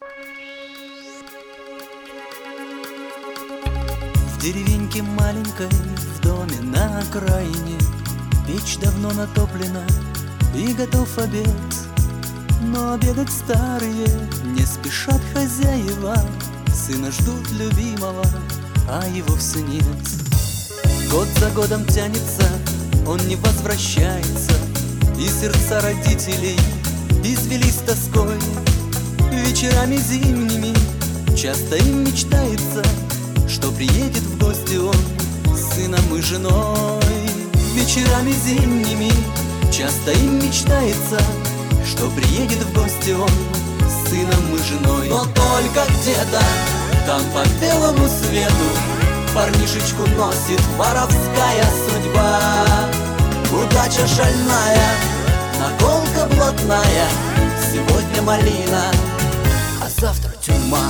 В деревеньке маленькой, в доме на окраине, печь давно натоплена и готов обед. Но обедать старые не спешат хозяева, сына ждут любимого, а его все нет. Год за годом тянется, он не возвращается, и сердца родителей извелись тоской. Вечерами зимними часто им мечтается, что приедет в гости он с сыном и женой. Вечерами зимними часто им мечтается, что приедет в гости он с сыном и женой. Но только где-то там по белому свету парнишечку носит воровская судьба. Удача шальная, наколка блатная, сегодня малина, а завтра тюрьма.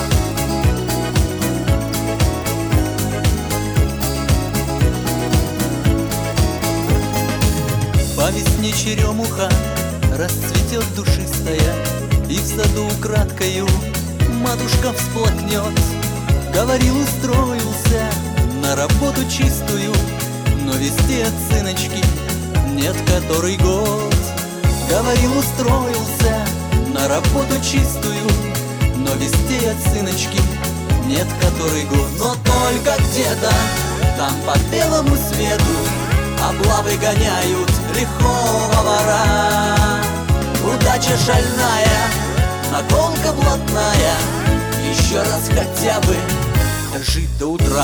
По весне черемуха расцветет душистая, и в саду украдкою матушка всплакнет. Говорил, устроился на работу чистую, но вести от сыночки нет который год. Говорил, устроился на работу чистую, но вести от сыночки нет который год. Но только где-то там по белому свету облавы гоняют лихого вора. Удача шальная, наколка блатная, еще раз хотя бы дожить до утра.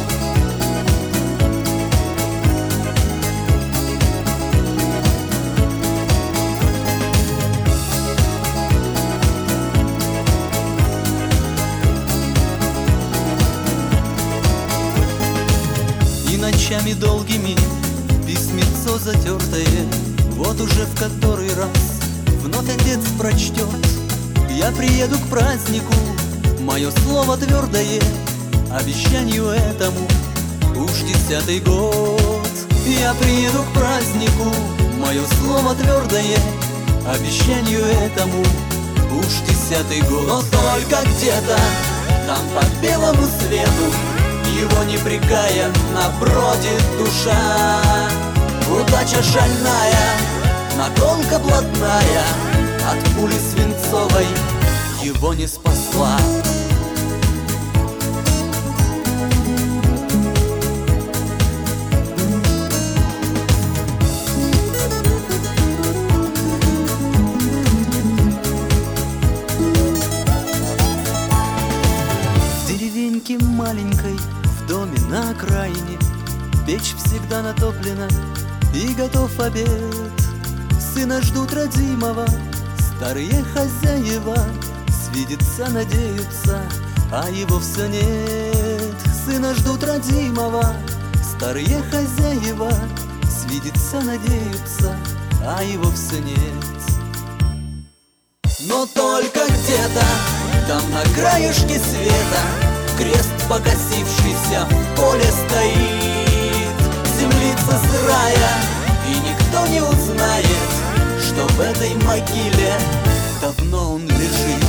И ночами долгими письмецо затертое, вот уже в который раз вновь отец прочтет: я приеду к празднику, мое слово твердое, обещанию этому уж 10-й год. Я приеду к празднику, мое слово твердое, обещанию этому уж 10-й год. Но только где-то там по белому свету его непрекаянно бродит душа. Удача шальная, наколка блатная, от пули свинцовой его не спасла. В деревеньке маленькой, в доме на окраине, печь всегда натоплена и готов обед. Сына ждут родимого старые хозяева, свидеться надеются, а его все нет. Сына ждут родимого старые хозяева, свидеться надеются, а его все нет. Но только где-то там на краешке света крест покосившийся в поле стоит. Землица сырая, и никто не узнает, что в этой могиле давно он лежит.